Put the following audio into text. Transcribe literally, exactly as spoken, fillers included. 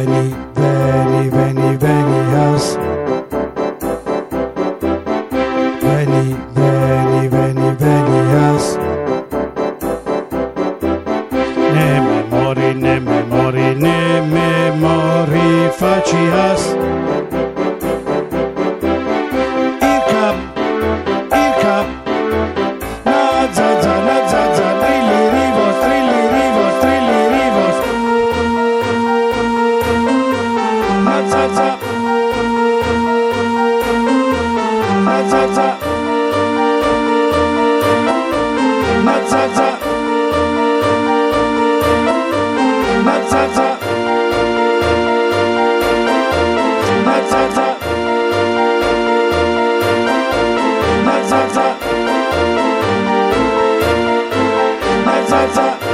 Veni, veni, veni, veni house. Veni, veni, veni, veni house. Ne memori, ne memori, ne memori faci house. Il cap, il cap. Na zaza, na zaza, trilli rivos, trilli rivos, trilli rivos. Na zaza, na zaza, na zaza, na zaza, na zaza, na zaza. Zaza.